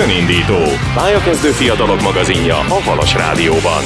Önindító. Pályakezdő fiatalok magazinja a Halas Rádióban.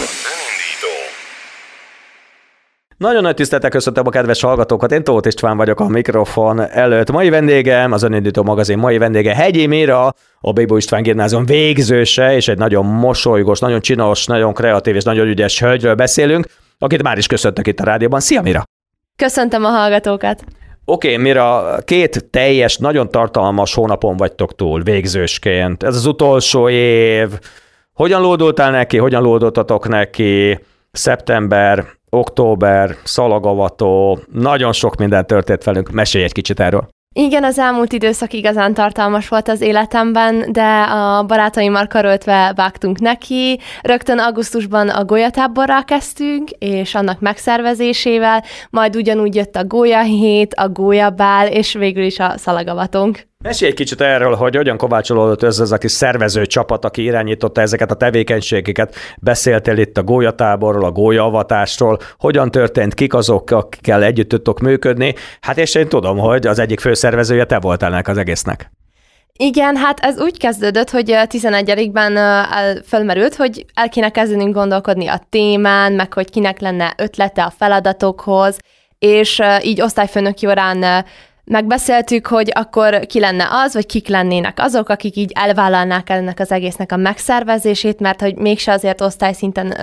Nagyon nagy tisztelettel köszöntöm a kedves hallgatókat, én Tóth István vagyok a mikrofon előtt. Mai vendégem, az Önindító magazin mai vendége Hegyi Mira, a Bébó István Gimnázium végzőse, és egy nagyon mosolygós, nagyon csinos, nagyon kreatív és nagyon ügyes hölgyről beszélünk, akit már is köszöntök itt a rádióban. Szia, Mira! Köszöntöm a hallgatókat! Oké, Mira, 2 teljes, nagyon tartalmas hónapon vagytok túl végzősként. Ez az utolsó év. Hogyan lódultál neki, hogyan lódultatok neki? Szeptember, október, szalagavató, nagyon sok minden történt velünk. Mesélj egy kicsit erről. Igen, az elmúlt időszak igazán tartalmas volt az életemben, de a barátaimmal karöltve vágtunk neki. Rögtön augusztusban a golyatáborral kezdtünk, és annak megszervezésével, majd ugyanúgy jött a gólyahét, a gólyabál, és végül is a szalagavatónk. Mesélj egy kicsit erről, hogy hogyan kovácsolódott össze ez a kis szervező csapat, aki irányította ezeket a tevékenységeket. Beszéltél itt a gólyatáborról, a gólyaavatástól, hogyan történt, kik azok, akikkel együtt tudtok működni. Hát és én tudom, hogy az egyik főszervezője te voltál ennek az egésznek. Igen, hát ez úgy kezdődött, hogy 11-ben fölmerült, hogy el kéne kezdenünk gondolkodni a témán, meg hogy kinek lenne ötlete a feladatokhoz, és így osztályfőnöki órán megbeszéltük, hogy akkor ki lenne az, vagy kik lennének azok, akik így elvállalnák ennek az egésznek a megszervezését, mert hogy mégse azért osztályszinten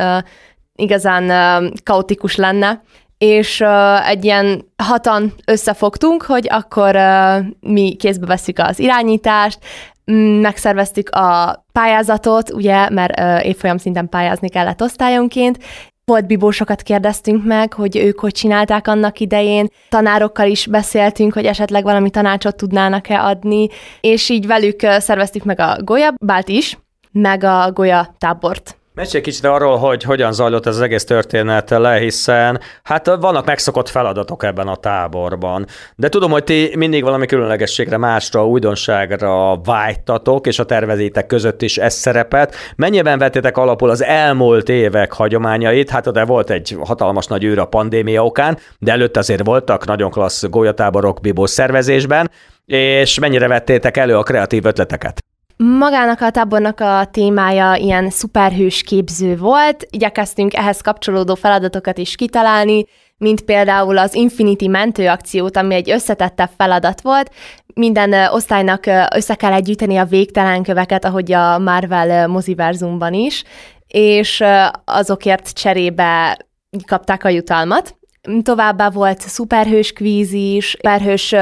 igazán kaotikus lenne. És egy ilyen 6-an összefogtunk, hogy akkor mi kézbe vesszük az irányítást, megszerveztük a pályázatot, ugye, mert évfolyam szinten pályázni kellett osztályonként. Volt bibósokat kérdeztünk meg, hogy ők hogy csinálták annak idején, tanárokkal is beszéltünk, hogy esetleg valami tanácsot tudnának-e adni, és így velük szerveztük meg a gólyabált is, meg a gólyatábort. Mesélj kicsit arról, hogy hogyan zajlott ez az egész történet le, hiszen hát vannak megszokott feladatok ebben a táborban. De tudom, hogy ti mindig valami különlegességre, másra, újdonságra vágytatok, és a tervezétek között is ez szerepelt. Mennyiben vettétek alapul az elmúlt évek hagyományait? Hát de volt egy hatalmas nagy űr a pandémia okán, de előtte azért voltak nagyon klassz gólyatáborok bibós szervezésben, és mennyire vettétek elő a kreatív ötleteket? Magának a tábornak a témája ilyen szuperhős képző volt, igyekeztünk ehhez kapcsolódó feladatokat is kitalálni, mint például az Infinity mentőakciót, ami egy összetettebb feladat volt. Minden osztálynak össze kell gyűjteni a végtelen köveket, ahogy a Marvel moziverzumban is, és azokért cserébe kapták a jutalmat. Továbbá volt szuperhős kvíz is, szuperhős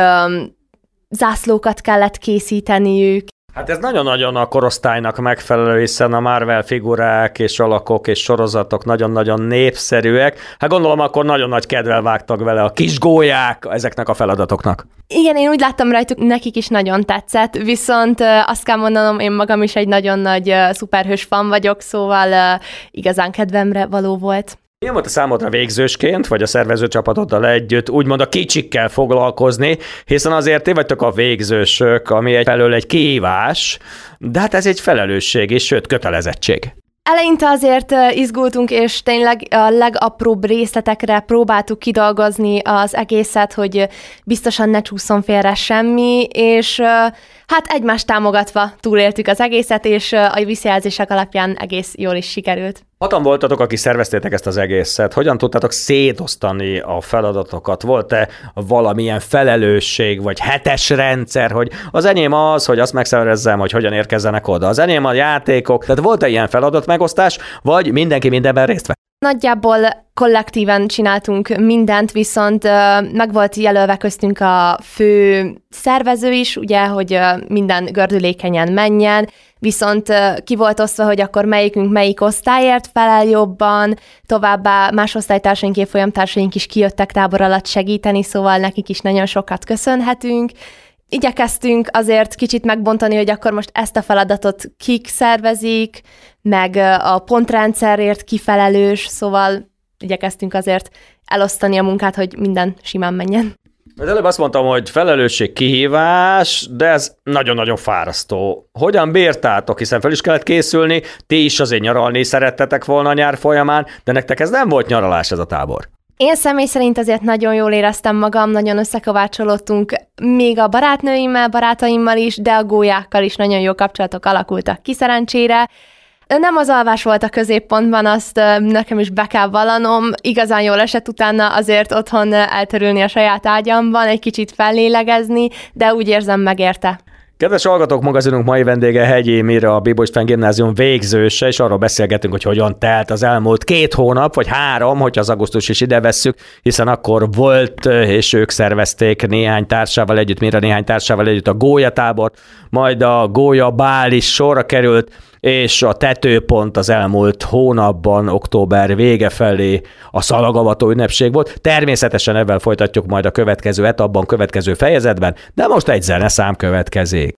zászlókat kellett készíteniük. Hát ez nagyon-nagyon a korosztálynak megfelelő, hiszen a Marvel figurák és alakok és sorozatok nagyon-nagyon népszerűek. Hát gondolom, akkor nagyon nagy kedvel vágtak vele a kis gólyák ezeknek a feladatoknak. Igen, én úgy láttam rajtuk, nekik is nagyon tetszett, viszont azt kell mondanom, én magam is egy nagyon nagy szuperhős fan vagyok, szóval igazán kedvemre való volt. Milyen volt a számodra végzősként, vagy a szervezőcsapatoddal együtt úgymond a kicsikkel foglalkozni, hiszen azért ti vagytok a végzősök, ami felől egy kihívás, de hát ez egy felelősség és sőt kötelezettség. Eleinte azért izgultunk, és tényleg a legapróbb részletekre próbáltuk kidolgozni az egészet, hogy biztosan ne csúszson félre semmi, és hát egymást támogatva túléltük az egészet, és a visszajelzések alapján egész jól is sikerült. 6-an voltatok, akik szerveztétek ezt az egészet. Hogyan tudtátok szétosztani a feladatokat? Volt-e valamilyen felelősség, vagy hetes rendszer, hogy az enyém az, hogy azt megszervezzem, hogy hogyan érkezzenek oda? Az enyém a játékok. Tehát volt-e ilyen feladat megosztás, vagy mindenki mindenben részt vett? Nagyjából kollektíven csináltunk mindent, viszont meg volt jelölve köztünk a fő szervező is, ugye, hogy minden gördülékenyen menjen, viszont ki volt osztva, hogy akkor melyikünk melyik osztályért felel jobban, továbbá más osztálytársaink, évfolyamtársaink is kijöttek tábor alatt segíteni, szóval nekik is nagyon sokat köszönhetünk. Igyekeztünk azért kicsit megbontani, hogy akkor most ezt a feladatot kik szervezik, meg a pontrendszerért kifelelős, szóval igyekeztünk azért elosztani a munkát, hogy minden simán menjen. Az előbb azt mondtam, hogy felelősség, kihívás, de ez nagyon-nagyon fárasztó. Hogyan bírtátok, hiszen fel is kellett készülni, ti is azért nyaralni szerettetek volna a nyár folyamán, de nektek ez nem volt nyaralás ez a tábor. Én személy szerint azért nagyon jól éreztem magam, nagyon összekovácsolódtunk még a barátnőimmel, barátaimmal is, de a gólyákkal is nagyon jó kapcsolatok alakultak ki szerencsére. Nem az alvás volt a középpontban, azt nekem is be kell vallanom. Igazán jól esett utána azért otthon elterülni a saját ágyamban, egy kicsit fellélegezni, de úgy érzem, megérte. Kedves hallgatók, magazinunk mai vendége Hegyi Mira, a Bibó István Gimnázium végzőse, és arról beszélgetünk, hogy hogyan telt az elmúlt 2 hónap, vagy 3, hogyha az augusztus is ide vesszük, hiszen akkor volt, és ők szervezték néhány társával együtt a gólyatábort, majd a gólyabál is sorra került, és a tetőpont az elmúlt hónapban, október vége felé a szalagavató ünnepség volt. Természetesen ebben folytatjuk majd a következő etapban, következő fejezetben, de most egy zeneszám következik.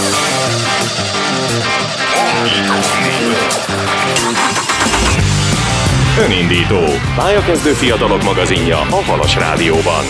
Önindító. Pályakezdő fiatalok magazinja a Halas Rádióban.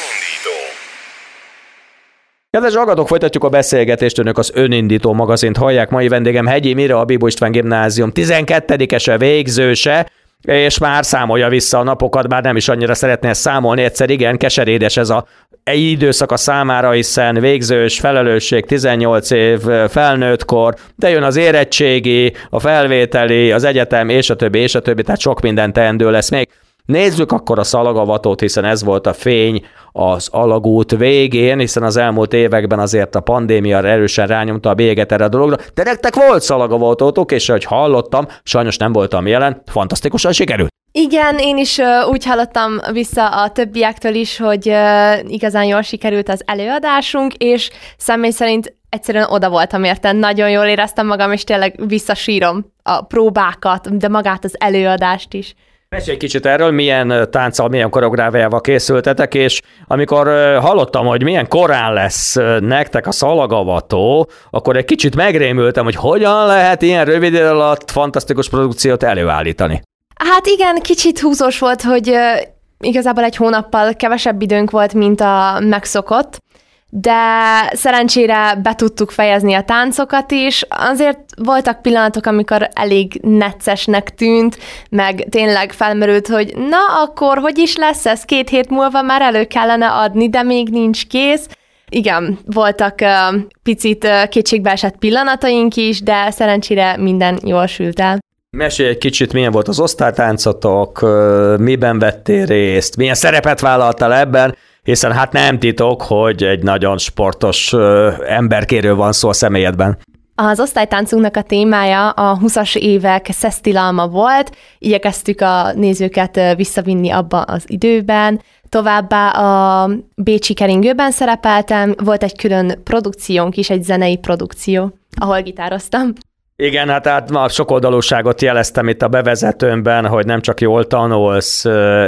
Kedves hallgatók, folytatjuk a beszélgetést, önök az Önindító magazint hallják. Mai vendégem Hegyi Mira, a Bibó István Gimnázium 12-ese végzőse, és már számolja vissza a napokat, bár nem is annyira szeretné ezt számolni, egyszer igen, keserédes ez a időszak a számára, hiszen végzős, felelősség, 18 év, felnőttkor, de jön az érettségi, a felvételi, az egyetem, és a többi, tehát sok minden teendő lesz még. Nézzük akkor a szalagavatót, hiszen ez volt a fény az alagút végén, hiszen az elmúlt években azért a pandémia erősen rányomta a bélyeget erre a dologra. De nektek volt szalagavatótok, és ahogy hallottam, sajnos nem voltam jelen, fantasztikusan sikerült. Igen, én is úgy hallottam vissza a többiektől is, hogy igazán jól sikerült az előadásunk, és személy szerint egyszerűen oda voltam érte, nagyon jól éreztem magam, és tényleg visszasírom a próbákat, de magát az előadást is. Mesélj egy kicsit erről, milyen tánccal, milyen koreográfiával készültetek, és amikor hallottam, hogy milyen korán lesz nektek a szalagavató, akkor egy kicsit megrémültem, hogy hogyan lehet ilyen rövid idő alatt fantasztikus produkciót előállítani. Hát igen, kicsit húzós volt, hogy igazából 1 hónappal kevesebb időnk volt, mint a megszokott, de szerencsére be tudtuk fejezni a táncokat is. Azért voltak pillanatok, amikor elég neccesnek tűnt, meg tényleg felmerült, hogy na akkor hogy is lesz ez, 2 hét múlva már elő kellene adni, de még nincs kész. Igen, voltak picit kétségbeesett pillanataink is, de szerencsére minden jól sült el. Mesélj egy kicsit, milyen volt az osztálytáncotok, miben vettél részt, milyen szerepet vállaltál ebben, hiszen hát nem titok, hogy egy nagyon sportos emberkéről van szó a személyedben. Az osztálytáncunknak a témája a 20-as évek szesztilalma volt, igyekeztük a nézőket visszavinni abba az időben, továbbá a bécsi keringőben szerepeltem, volt egy külön produkciónk is, egy zenei produkció, ahol gitároztam. Igen, hát ma sokoldalúságot jeleztem itt a bevezetőmben, hogy nem csak jól tanulsz,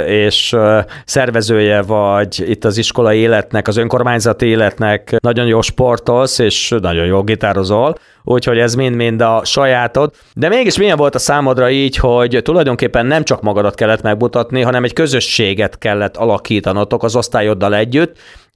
és szervezője vagy itt az iskolai életnek, az önkormányzati életnek, nagyon jó sportolsz, és nagyon jól gitározol, úgyhogy ez mind-mind a sajátod. De mégis milyen volt a számodra így, hogy tulajdonképpen nem csak magadat kellett megmutatni, hanem egy közösséget kellett alakítanotok az osztályoddal együtt,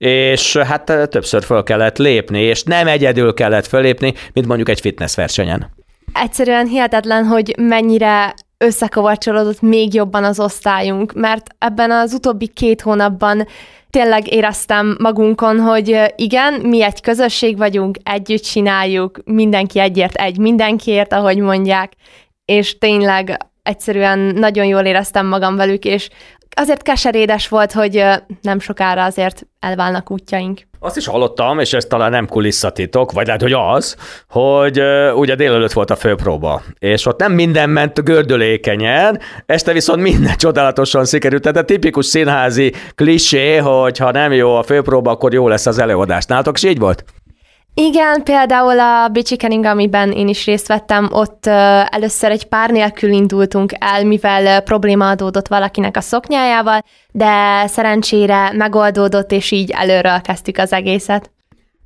és hát többször föl kellett lépni, és nem egyedül kellett fölépni, mint mondjuk egy fitness versenyen. Egyszerűen hihetetlen, hogy mennyire összekovácsolódott még jobban az osztályunk, mert ebben az utóbbi 2 hónapban tényleg éreztem magunkon, hogy igen, mi egy közösség vagyunk, együtt csináljuk, mindenki egyért mindenkiért, ahogy mondják, és tényleg egyszerűen nagyon jól éreztem magam velük, és azért keserédes volt, hogy nem sokára azért elválnak útjaink. Azt is hallottam, és ez talán nem kulisszatitok, vagy lehet, hogy az, hogy ugye délelőtt volt a főpróba, és ott nem minden ment gördülékenyen, este viszont minden csodálatosan sikerült, tehát a tipikus színházi klisé, hogy ha nem jó a főpróba, akkor jó lesz az előadás. Nálatok is így volt? Igen, például a Bécsi Kering, amiben én is részt vettem, ott először egy pár nélkül indultunk el, mivel probléma adódott valakinek a szoknyájával, de szerencsére megoldódott, és így előről kezdtük az egészet.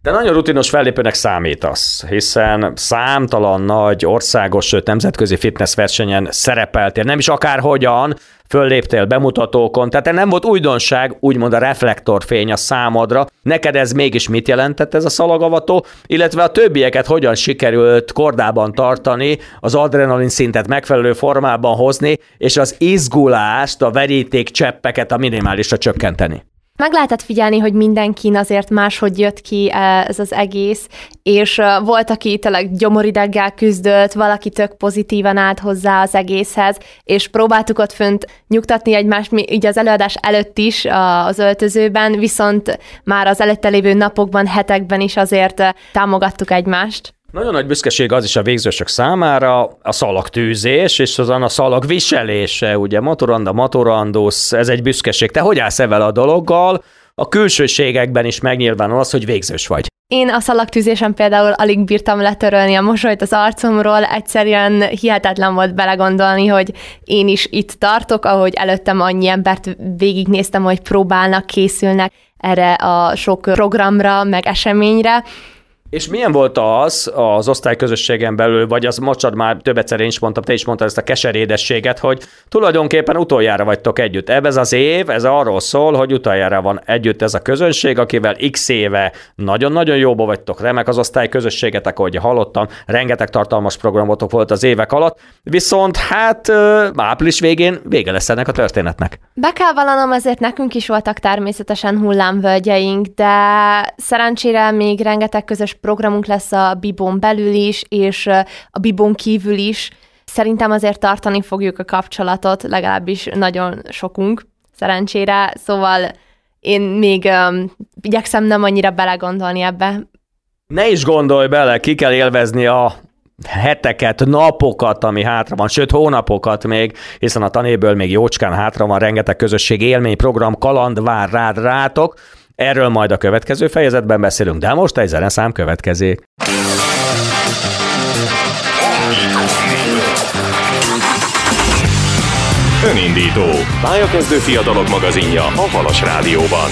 De nagyon rutinos fellépőnek számítasz, hiszen számtalan nagy országos, sőt nemzetközi fitness versenyen szerepeltél, nem is akárhogyan, fölléptél bemutatókon, tehát nem volt újdonság, úgymond a reflektorfény a számodra. Neked ez mégis mit jelentett ez a szalagavató, illetve a többieket hogyan sikerült kordában tartani, az adrenalin szintet megfelelő formában hozni, és az izgulást, a veríték cseppeket a minimálisra csökkenteni? Meg lehetett figyelni, hogy mindenkin azért máshogy jött ki ez az egész, és volt, aki tényleg gyomorideggel küzdött, valaki tök pozitívan állt hozzá az egészhez, és próbáltuk ott fönt nyugtatni egymást, így az előadás előtt is az öltözőben, viszont már az előtte lévő napokban, hetekben is azért támogattuk egymást. Nagyon nagy büszkeség az is a végzősök számára, a szalagtűzés, és azon a szalag viselése, ugye maturandus, ez egy büszkeség. Te hogy állsz ezzel a dologgal? A külsőségekben is megnyilvánul az, hogy végzős vagy. Én a szalagtűzésen például alig bírtam letörölni a mosolyt az arcomról, egyszerűen hihetetlen volt belegondolni, hogy én is itt tartok, ahogy előttem annyi embert végignéztem, hogy próbálnak, készülnek erre a sok programra, meg eseményre. És milyen volt az osztályközösségen belül, vagy az mocsad már több egyszer én is mondtam, te is mondtad ezt a keserédességet, hogy tulajdonképpen utoljára vagytok együtt. Ez az év, ez arról szól, hogy utoljára van együtt ez a közönség, akivel x éve nagyon-nagyon jóba vagytok, remek az osztályközösségetek, ahogy hallottam, rengeteg tartalmas programotok volt az évek alatt, viszont hát április végén vége lesz ennek a történetnek. Be kell vallanom, ezért nekünk is voltak természetesen hullámvölgyeink, de szerencsére még rengeteg közös programunk lesz a Bibón belül is, és a Bibón kívül is. Szerintem azért tartani fogjuk a kapcsolatot, legalábbis nagyon sokunk, szerencsére, szóval én még igyekszem nem annyira belegondolni ebbe. Ne is gondolj bele, ki kell élvezni a heteket, napokat, ami hátra van, sőt hónapokat még, hiszen a tanéből még jócskán hátra van, rengeteg közösség, élmény, program, kaland vár rátok. Erről majd a következő fejezetben beszélünk, de most egy zeneszám következik. Önindító. Pályakezdő fiatalok magazinja a Halas Rádióban.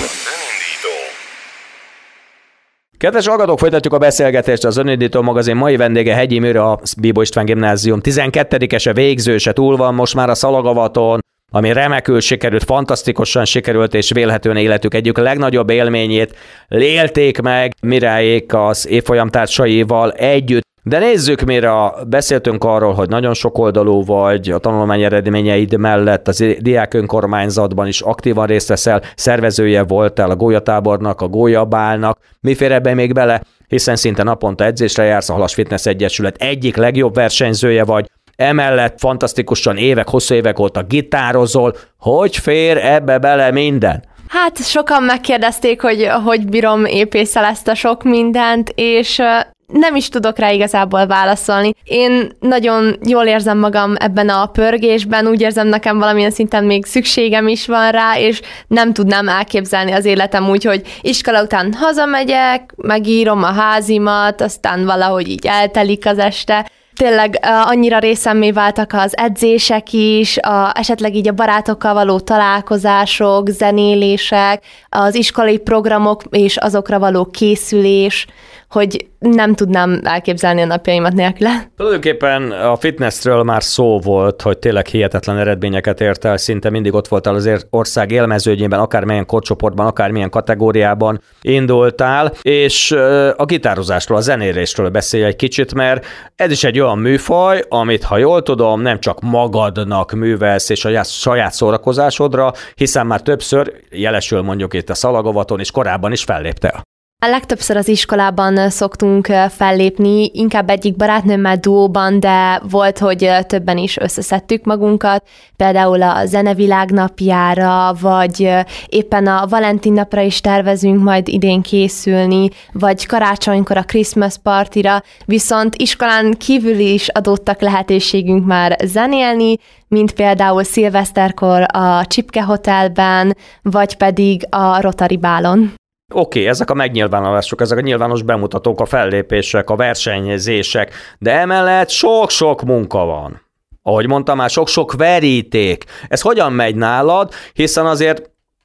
Kedves hallgatók, folytatjuk a beszélgetést. Az Önindító magazin mai vendége Hegyi Műre, a Bibó István Gimnázium 12-ese végzőse, túl van most már a szalagavaton, ami remekül sikerült, fantasztikusan sikerült, és vélhetően életük egyik legnagyobb élményét élték meg Mirályék az évfolyamtársaival együtt. De nézzük, mire beszéltünk arról, hogy nagyon sokoldalú vagy, a tanulmány eredményeid mellett az diák önkormányzatban is aktívan részt veszel, szervezője voltál a gólyatábornak, a gólyabálnak. Mi fér ebben még bele? Hiszen szinte naponta edzésre jársz, a Halas Fitness Egyesület egyik legjobb versenyzője vagy, emellett fantasztikusan hosszú évek óta gitározol. Hogy fér ebbe bele minden? Hát sokan megkérdezték, hogy bírom épészel ezt a sok mindent, és nem is tudok rá igazából válaszolni. Én nagyon jól érzem magam ebben a pörgésben, úgy érzem, nekem valamilyen szinten még szükségem is van rá, és nem tudnám elképzelni az életem úgy, hogy iskola után hazamegyek, megírom a házimat, aztán valahogy így eltelik az este. Tényleg annyira részemmé váltak az edzések is, esetleg így a barátokkal való találkozások, zenélések, az iskolai programok és azokra való készülés, hogy nem tudnám elképzelni a napjaimat nélküle. Tulajdonképpen a fitnessről már szó volt, hogy tényleg hihetetlen eredményeket ért el, szinte mindig ott voltál az ország élmezőnyében, akármilyen korcsoportban, akármilyen kategóriában indultál, és a gitározásról, a zenélésről beszélj egy kicsit, mert ez is egy olyan műfaj, amit, ha jól tudom, nem csak magadnak művelsz és a saját szórakozásodra, hiszen már többször, jelesül mondjuk itt a szalagavaton, és korábban is felléptél. A legtöbbször az iskolában szoktunk fellépni, inkább egyik barátnőmmel duóban, de volt, hogy többen is összeszedtük magunkat, például a Zenevilág napjára, vagy éppen a Valentin napra is tervezünk majd idén készülni, vagy karácsonykor a Christmas partira, viszont iskolán kívül is adottak lehetőségünk már zenélni, mint például szilveszterkor a Csipke Hotelben, vagy pedig a Rotary Bálon. Oké, ezek a megnyilvánulások, ezek a nyilvános bemutatók, a fellépések, a versenyzések, de emellett sok-sok munka van. Ahogy mondtam már, sok-sok veríték. Ez hogyan megy nálad, hiszen azért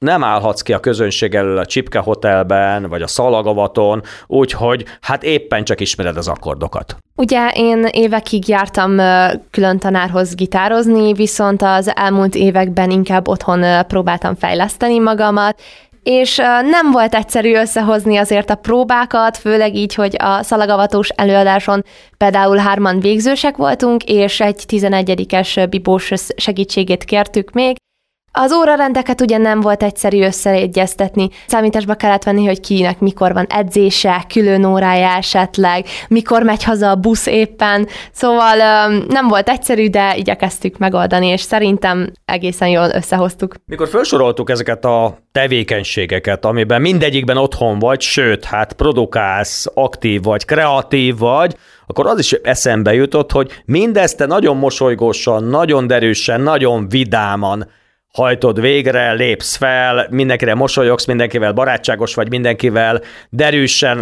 nem állhatsz ki a közönség elől a Csipke Hotelben, vagy a Szalagavaton, úgyhogy hát éppen csak ismered az akkordokat. Ugye én évekig jártam külön tanárhoz gitározni, viszont az elmúlt években inkább otthon próbáltam fejleszteni magamat, és nem volt egyszerű összehozni azért a próbákat, főleg így, hogy a szalagavatós előadáson például 3 végzősek voltunk, és egy 11-es bibós segítségét kértük még. Az órarendeket ugye nem volt egyszerű összeegyeztetni. Számításba kellett venni, hogy kinek mikor van edzése, külön órája esetleg, mikor megy haza a busz éppen. Szóval nem volt egyszerű, de igyekeztük megoldani, és szerintem egészen jól összehoztuk. Mikor felsoroltuk ezeket a tevékenységeket, amiben mindegyikben otthon vagy, sőt, hát produkálsz, aktív vagy, kreatív vagy, akkor az is eszembe jutott, hogy mindezt te nagyon mosolygósan, nagyon derűsen, nagyon vidáman hajtod végre, lépsz fel, mindenkire mosolyogsz, mindenkivel barátságos vagy, mindenkivel derűsen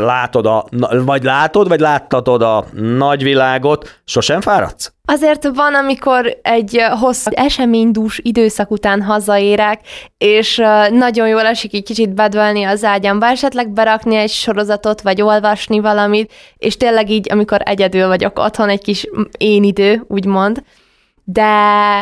vagy láttatod a nagyvilágot, sosem fáradsz? Azért van, amikor egy hosszú eseménydús időszak után hazaérek, és nagyon jól esik egy kicsit bedölni az ágyamba, esetleg berakni egy sorozatot, vagy olvasni valamit, és tényleg így, amikor egyedül vagyok otthon, egy kis én idő, úgymond. De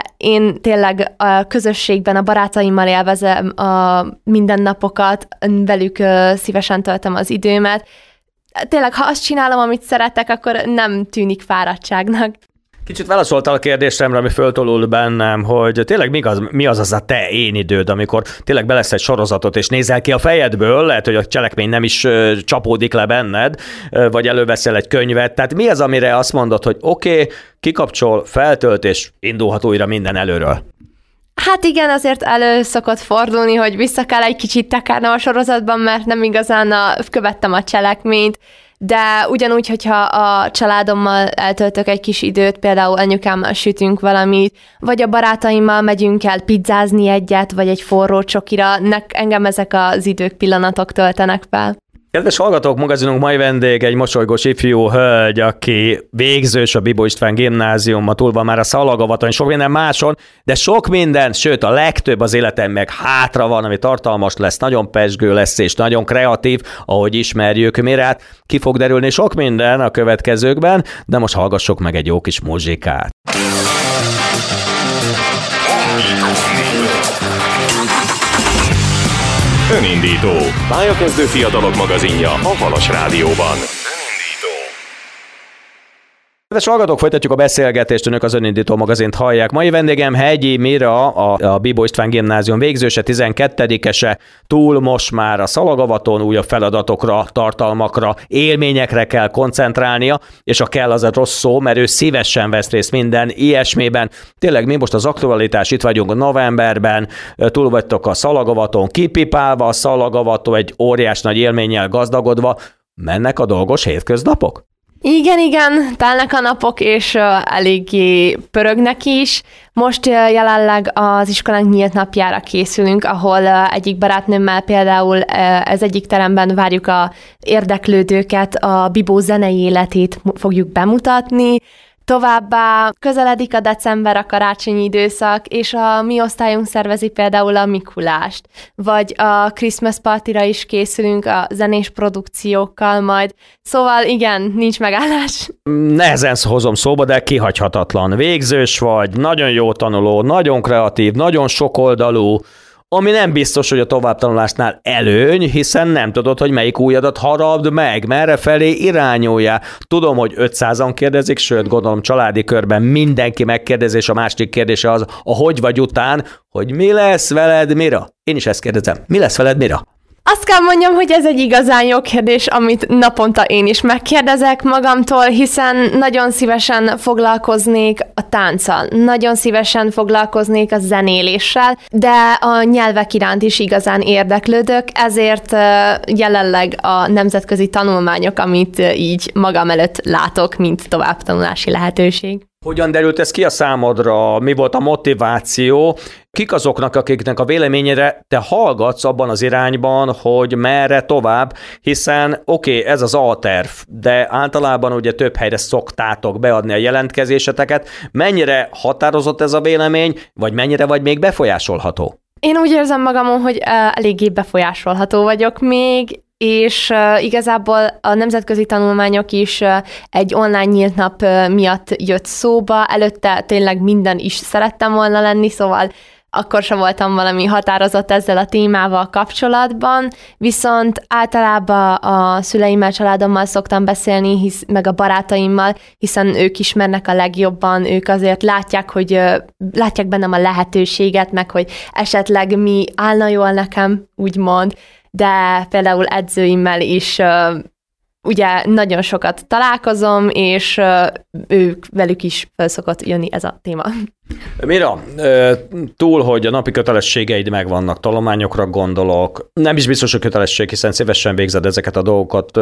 én tényleg a közösségben a barátaimmal élvezem a mindennapokat, velük szívesen töltöm az időmet. Tényleg, ha azt csinálom, amit szeretek, akkor nem tűnik fáradtságnak. Kicsit válaszoltál a kérdésemre, ami föltolul bennem, hogy tényleg mi az a te én időd, amikor tényleg belesz egy sorozatot, és nézel ki a fejedből, lehet, hogy a cselekmény nem is csapódik le benned, vagy előveszel egy könyvet, tehát mi az, amire azt mondod, hogy oké, kikapcsol, feltölt, és indulhat újra minden előről? Hát igen, azért elő szokott fordulni, hogy vissza kell egy kicsit tekárnom a sorozatban, mert nem igazán követtem a cselekményt, de ugyanúgy, hogyha a családommal eltöltök egy kis időt, például anyukámmal sütünk valamit, vagy a barátaimmal megyünk el pizzázni egyet, vagy egy forró csokira, engem ezek az idők, pillanatok töltenek fel. Kedves hallgatók, magazinunk mai vendég egy mosolygós ifjú hölgy, aki végzős a Bibó István Gimnáziumban, túl van már a Szalagavaton, sok minden máson, de sok minden, sőt a legtöbb az életem meg hátra van, ami tartalmas lesz, nagyon pezsgő lesz és nagyon kreatív, ahogy ismerjük Mirát. Ki fog derülni sok minden a következőkben, de most hallgassuk meg egy jó kis muzsikát. Önindító. Pályakezdő fiatalok magazinja a Halas Rádióban. Kedves hallgatók, folytatjuk a beszélgetést, önök az Önindító magazint hallják. Mai vendégem Hegyi Mira, a Bibó István Gimnázium végzőse, 12-ese, túl most már a Szalagavaton, újabb feladatokra, tartalmakra, élményekre kell koncentrálnia, és a kell az a rossz szó, mert ő szívesen vesz részt minden ilyesmiben. Tényleg mi most az aktualitás, itt vagyunk novemberben, túl vagytok a Szalagavaton, kipipálva a Szalagavató, egy óriás nagy élménnyel gazdagodva, mennek a dolgos hétköznapok? Igen, telnek a napok, és eléggé pörögnek is. Most jelenleg az iskolánk nyílt napjára készülünk, ahol egyik barátnőmmel például ez egyik teremben várjuk a érdeklődőket, a Bibó zenei életét fogjuk bemutatni. Továbbá közeledik a december, a karácsonyi időszak, és a mi osztályunk szervezi például a Mikulást, vagy a Christmas partyra is készülünk a zenés produkciókkal majd. Szóval igen, nincs megállás. Nehezen hozom szóba, de kihagyhatatlan. Végzős vagy, nagyon jó tanuló, nagyon kreatív, nagyon sokoldalú, ami nem biztos, hogy a továbbtanulásnál előny, hiszen nem tudod, hogy melyik ujjadat harabd meg, merre felé irányulja. Tudom, hogy 500-an kérdezik, sőt, gondolom családi körben mindenki megkérdezi, és a másik kérdése az, a hogy vagy után, hogy mi lesz veled, Mira? Én is ezt kérdezem. Mi lesz veled, Mira? Azt kell mondjam, hogy ez egy igazán jó kérdés, amit naponta én is megkérdezek magamtól, hiszen nagyon szívesen foglalkoznék a tánccal, nagyon szívesen foglalkoznék a zenéléssel, de a nyelvek iránt is igazán érdeklődök, ezért jelenleg a nemzetközi tanulmányok, amit így magam előtt látok, mint továbbtanulási lehetőség. Hogyan derült ez ki a számodra? Mi volt a motiváció? Kik azoknak, akiknek a véleményére te hallgatsz abban az irányban, hogy merre tovább, hiszen oké, ez az A-terv, de általában ugye több helyre szoktátok beadni a jelentkezéseteket. Mennyire határozott ez a vélemény, vagy mennyire vagy még befolyásolható? Én úgy érzem magamon, hogy eléggé befolyásolható vagyok még, és igazából a nemzetközi tanulmányok is egy online nyílt nap miatt jött szóba. Előtte tényleg minden is szerettem volna lenni, szóval akkor sem voltam valami határozott ezzel a témával kapcsolatban, viszont általában a szüleimmel, családommal szoktam beszélni, meg a barátaimmal, hiszen ők ismernek a legjobban, ők azért látják bennem a lehetőséget, meg hogy esetleg mi állna jól nekem, úgymond, de például edzőimmel is ugye nagyon sokat találkozom, és velük is fel szokott jönni ez a téma. Mira, túl, hogy a napi kötelességeid megvannak, tanulmányokra gondolok, nem is biztos, hogy kötelesség, hiszen szívesen végzed ezeket a dolgokat,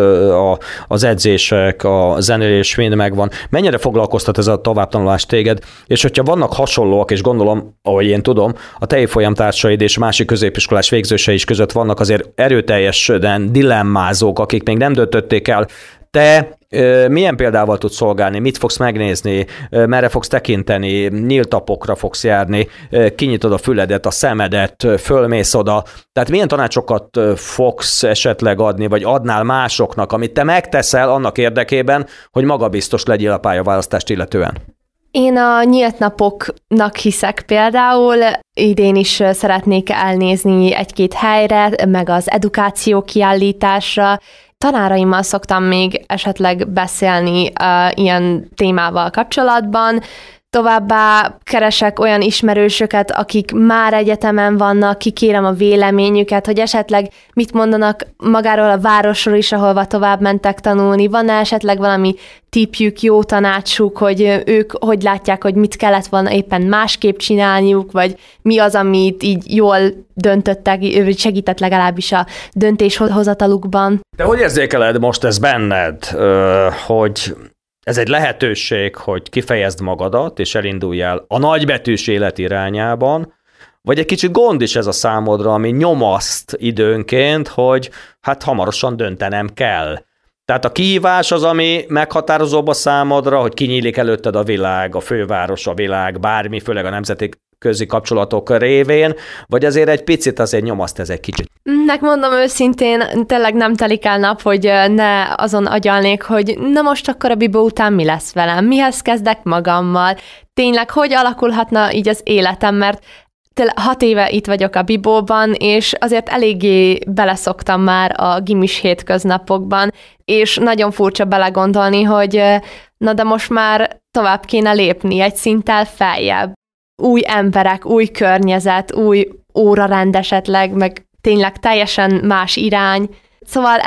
az edzések, a zenélés mind megvan. Mennyire foglalkoztat ez a továbbtanulás téged, és hogyha vannak hasonlóak, és gondolom, ahogy én tudom, a te évfolyamtársaid és másik középiskolás végzőse is között vannak azért erőteljesen dilemmázók, akik még nem döntötték el. Te milyen példával tudsz szolgálni, mit fogsz megnézni, merre fogsz tekinteni, nyílt tapokra fogsz járni, kinyitod a füledet, a szemedet, fölmész oda, tehát milyen tanácsokat fogsz esetleg adni, vagy adnál másoknak, amit te megteszel annak érdekében, hogy magabiztos legyél a pályaválasztást illetően? Én a nyílt napoknak hiszek például, idén is szeretnék elnézni egy-két helyre, meg az edukáció kiállításra. Tanáraimmal szoktam még esetleg beszélni ilyen témával kapcsolatban. Továbbá keresek olyan ismerősöket, akik már egyetemen vannak, kikérem a véleményüket, hogy esetleg mit mondanak magáról a városról is, ahol tovább mentek tanulni. Van esetleg valami tippjük, jó tanácsuk, hogy ők hogy látják, hogy mit kellett volna éppen másképp csinálniuk, vagy mi az, amit így jól döntöttek, vagy segített legalábbis a döntéshozatalukban. De hogy érzékeled most ez benned, hogy ez egy lehetőség, hogy kifejezd magadat, és elinduljál a nagybetűs élet irányában, vagy egy kicsit gond is ez a számodra, ami nyomaszt időnként, hogy hát hamarosan döntenem kell. Tehát a kihívás az, ami meghatározóbb a számodra, hogy kinyílik előtted a világ, a főváros, a világ, bármi, főleg a nemzeti közi kapcsolatok révén, vagy azért egy picit azért nyomaszt ez egy kicsit? Megmondom őszintén, tényleg nem telik el nap, hogy ne azon agyalnék, hogy na most akkor a Bibó után mi lesz velem, mihez kezdek magammal, tényleg hogy alakulhatna így az életem, mert 6 éve itt vagyok a Bibóban, és azért eléggé beleszoktam már a gimis hétköznapokban, és nagyon furcsa belegondolni, hogy na de most már tovább kéne lépni egy szinttel feljebb. Új emberek, új környezet, új órarend esetleg, meg tényleg teljesen más irány. Szóval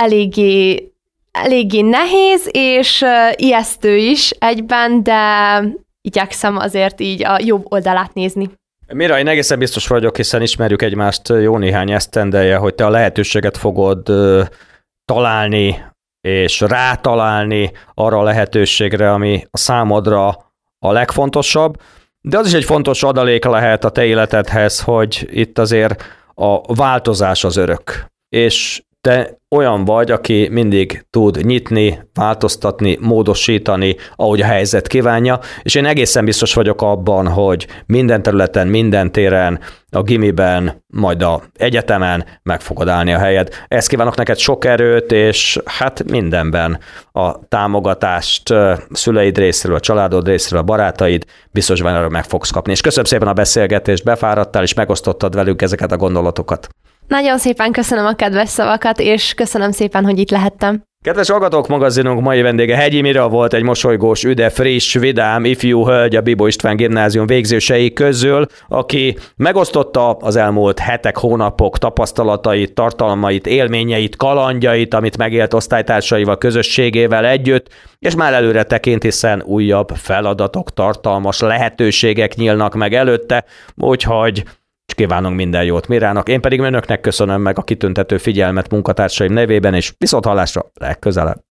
eléggé nehéz, és ijesztő is egyben, de igyekszem azért így a jobb oldalát nézni. Mira, én egészen biztos vagyok, hiszen ismerjük egymást jó néhány esztendeje, hogy te a lehetőséget fogod találni, és rátalálni arra a lehetőségre, ami a számodra a legfontosabb. De az is egy fontos adalék lehet a te életedhez, hogy itt azért a változás az örök. És te olyan vagy, aki mindig tud nyitni, változtatni, módosítani, ahogy a helyzet kívánja, és én egészen biztos vagyok abban, hogy minden területen, minden téren, a gimiben, majd a egyetemen meg fogod állni a helyed. Ezt kívánok neked sok erőt, és hát mindenben a támogatást szüleid részéről, a családod részéről, a barátaid biztos van, meg fogsz kapni. És köszönöm szépen a beszélgetést, befáradtál, és megosztottad velünk ezeket a gondolatokat. Nagyon szépen köszönöm a kedves szavakat, és köszönöm szépen, hogy itt lehettem. Kedves hallgatók, magazinunk mai vendége Hegyi Mira volt, egy mosolygós, üde, friss, vidám, ifjú hölgy a Bibó István Gimnázium végzősei közül, aki megosztotta az elmúlt hetek, hónapok tapasztalatait, tartalmait, élményeit, kalandjait, amit megélt osztálytársaival, közösségével együtt, és már előre tekint, hiszen újabb feladatok, tartalmas lehetőségek nyílnak meg előtte, úgyhogy kívánunk minden jót Mirának. Én pedig önöknek köszönöm meg a kitüntető figyelmet munkatársaim nevében, és viszonthallásra legközelebb.